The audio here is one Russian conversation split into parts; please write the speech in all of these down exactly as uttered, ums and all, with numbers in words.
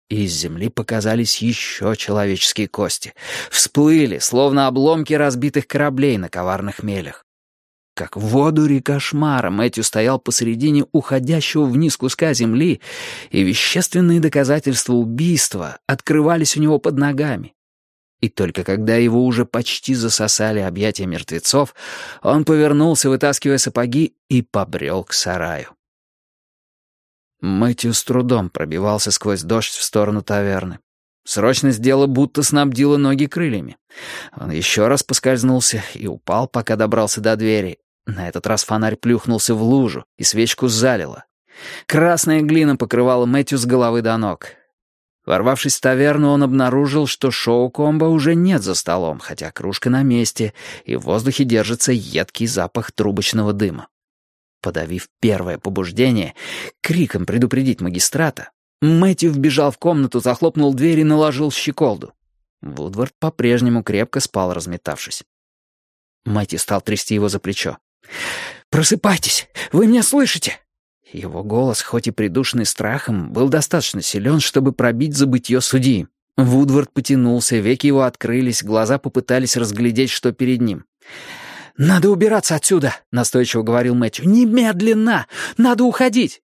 и из земли показались еще человеческие кости. Всплыли, словно обломки разбитых кораблей на коварных мелях. Как в воду рикошмара Мэтью стоял посередине уходящего вниз куска земли, и вещественные доказательства убийства открывались у него под ногами. И только когда его уже почти засосали объятия мертвецов, он повернулся, вытаскивая сапоги, и побрел к сараю. Мэтью с трудом пробивался сквозь дождь в сторону таверны. Срочность дела будто снабдила ноги крыльями. Он еще раз поскользнулся и упал, пока добрался до двери. На этот раз фонарь плюхнулся в лужу, и свечку залило. Красная глина покрывала Мэтью с головы до ног. Ворвавшись в таверну, он обнаружил, что шоу-комбо уже нет за столом, хотя кружка на месте, и в воздухе держится едкий запах трубочного дыма. Подавив первое побуждение, криком предупредить магистрата, Мэтью вбежал в комнату, захлопнул дверь и наложил щеколду. Вудвард по-прежнему крепко спал, разметавшись. Мэтью стал трясти его за плечо. «Просыпайтесь! Вы меня слышите?» Его голос, хоть и придушенный страхом, был достаточно силен, чтобы пробить забытье судьи. Вудвард потянулся, веки его открылись, глаза попытались разглядеть, что перед ним. «Надо убираться отсюда!» — настойчиво говорил Мэтью. «Немедленно! Надо уходить!»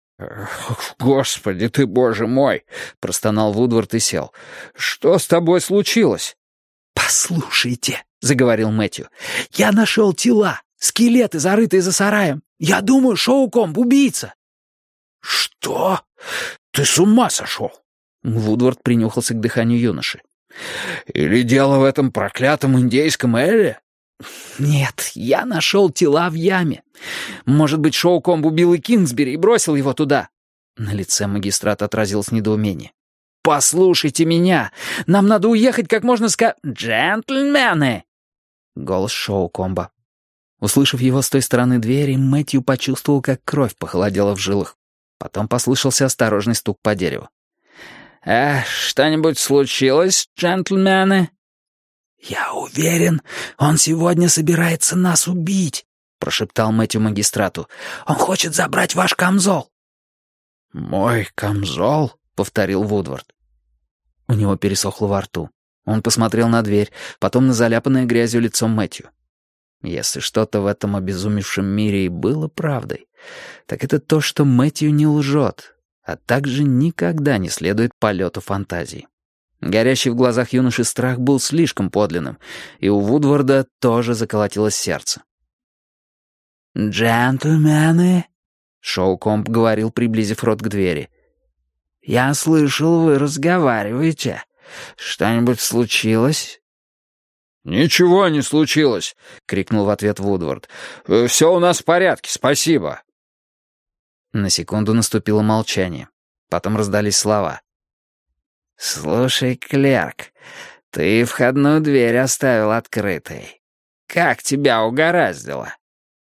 «Господи ты, боже мой!» — простонал Вудвард и сел. «Что с тобой случилось?» «Послушайте!» — заговорил Мэтью. «Я нашел тела, скелеты, зарытые за сараем. Я думаю, шоу-комб — убийца». «Что? Ты с ума сошел?» Вудвард принюхался к дыханию юноши. «Или дело в этом проклятом индейском эле?» «Нет, я нашел тела в яме. Может быть, шоу-комб убил и Кингсбери и бросил его туда?» На лице магистрата отразилось недоумение. «Послушайте меня! Нам надо уехать как можно ска...» «Джентльмены!» Голос шоу-комба. Услышав его с той стороны двери, Мэтью почувствовал, как кровь похолодела в жилах. Потом послышался осторожный стук по дереву. «Э, что-нибудь случилось, джентльмены?» «Я уверен, он сегодня собирается нас убить», — прошептал Мэтью магистрату. «Он хочет забрать ваш камзол». «Мой камзол?» — повторил Вудвард. У него пересохло во рту. Он посмотрел на дверь, потом на заляпанное грязью лицо Мэтью. Если что-то в этом обезумевшем мире и было правдой, так это то, что Мэтью не лжет, а также никогда не следует полету фантазии. Горящий в глазах юноши страх был слишком подлинным, и у Вудварда тоже заколотилось сердце. «Джентльмены», — шоу-комб говорил, приблизив рот к двери, — «я слышал, вы разговариваете. Что-нибудь случилось?» «Ничего не случилось», — крикнул в ответ Вудвард. «Все у нас в порядке, спасибо». На секунду наступило молчание. Потом раздались слова. «Слушай, клерк, ты входную дверь оставил открытой. Как тебя угораздило?»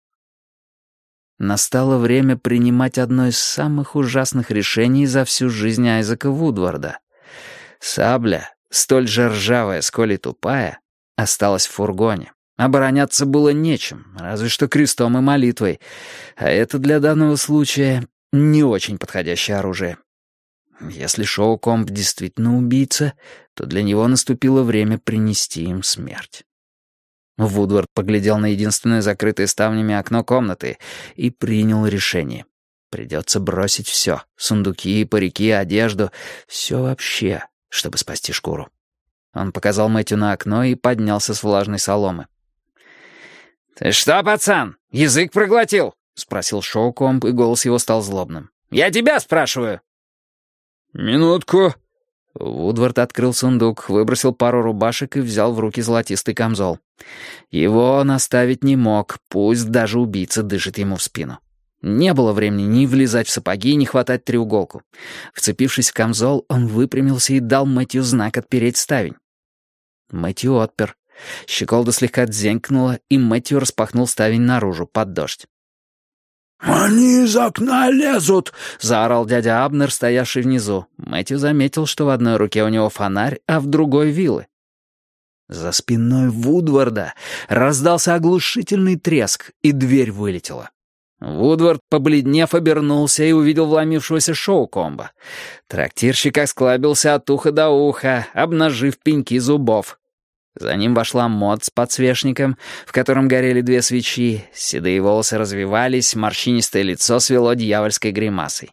Настало время принимать одно из самых ужасных решений за всю жизнь Айзека Вудварда. Сабля, столь же ржавая, сколь и тупая, осталась в фургоне. Обороняться было нечем, разве что крестом и молитвой, а это для данного случая не очень подходящее оружие. Если шоу-комб действительно убийца, то для него наступило время принести им смерть. Вудвард поглядел на единственное закрытое ставнями окно комнаты и принял решение. Придется бросить все — сундуки, парики, одежду, все вообще, чтобы спасти шкуру. Он показал Мэтью на окно и поднялся с влажной соломы. «Ты что, пацан, язык проглотил?» — спросил шоу-комб, и голос его стал злобным. «Я тебя спрашиваю!» «Минутку». Вудвард открыл сундук, выбросил пару рубашек и взял в руки золотистый камзол. Его он оставить не мог, пусть даже убийца дышит ему в спину. Не было времени ни влезать в сапоги, ни хватать треуголку. Вцепившись в камзол, он выпрямился и дал Мэтью знак отпереть ставень. Мэтью отпер. Щеколда слегка дзенькнула, и Мэтью распахнул ставень наружу, под дождь. «Они из окна лезут!» — заорал дядя Абнер, стоявший внизу. Мэтью заметил, что в одной руке у него фонарь, а в другой — вилы. За спиной Вудварда раздался оглушительный треск, и дверь вылетела. Вудвард, побледнев, обернулся и увидел вломившегося Шоукомба. Трактирщик осклабился от уха до уха, обнажив пеньки зубов. За ним вошла Мод с подсвечником, в котором горели две свечи, седые волосы развивались, морщинистое лицо свело дьявольской гримасой.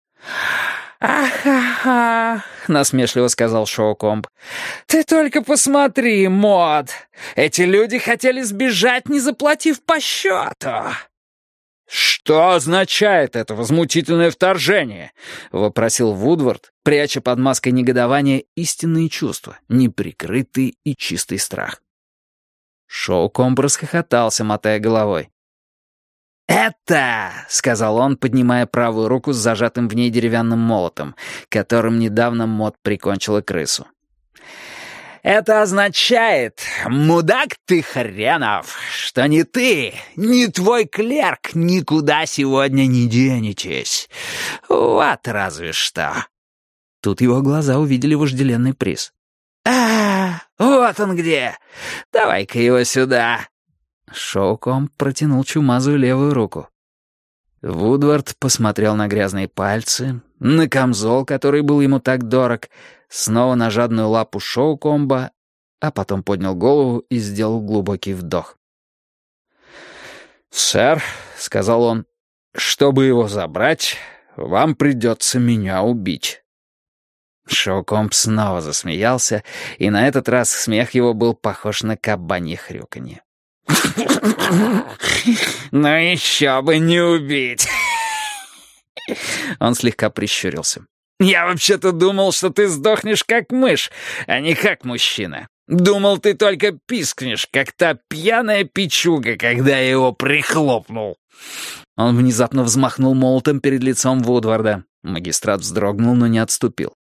«Ах-ха-ха», — насмешливо сказал Шоукомб. «Ты только посмотри, Мод! Эти люди хотели сбежать, не заплатив по счету!» «Что означает это возмутительное вторжение?» — вопросил Вудвард, пряча под маской негодования истинные чувства, неприкрытый и чистый страх. Шоукомб расхохотался, мотая головой. «Это», — сказал он, поднимая правую руку с зажатым в ней деревянным молотом, которым недавно Мод прикончила крысу. «Это означает, мудак ты хренов, что ни ты, ни твой клерк никуда сегодня не денетесь. Вот разве что». Тут его глаза увидели вожделенный приз. «А, вот он где! Давай-ка его сюда!» Шоукомб протянул чумазую левую руку. Вудвард посмотрел на грязные пальцы, на камзол, который был ему так дорог, снова на жадную лапу Шоукомба, а потом поднял голову и сделал глубокий вдох. «Сэр», — сказал он, — «чтобы его забрать, вам придется меня убить». Шоукомб снова засмеялся, и на этот раз смех его был похож на кабанье хрюканье. «Ну еще бы не убить!» Он слегка прищурился. «Я вообще-то думал, что ты сдохнешь как мышь, а не как мужчина. Думал, ты только пискнешь, как та пьяная печуга, когда я его прихлопнул». Он внезапно взмахнул молотом перед лицом Вудварда. Магистрат вздрогнул, но не отступил.